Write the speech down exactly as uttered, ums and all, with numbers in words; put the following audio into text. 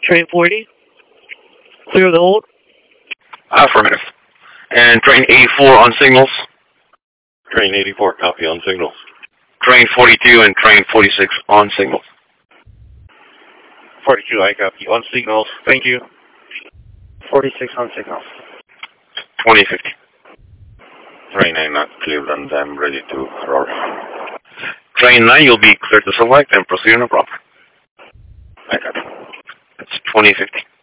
Train forty, clear the hold. Affirmative. And train eighty-four on signals. Train eighty-four, copy on signals. Train forty-two and train forty-six on signals. forty-two, I copy. On signals. Thank you. forty-six on signals. twenty fifty. Train nine, not Cleveland. I'm ready to roll. Train nine, you'll be cleared to select and proceed on a proper. I copy. That's twenty fifty.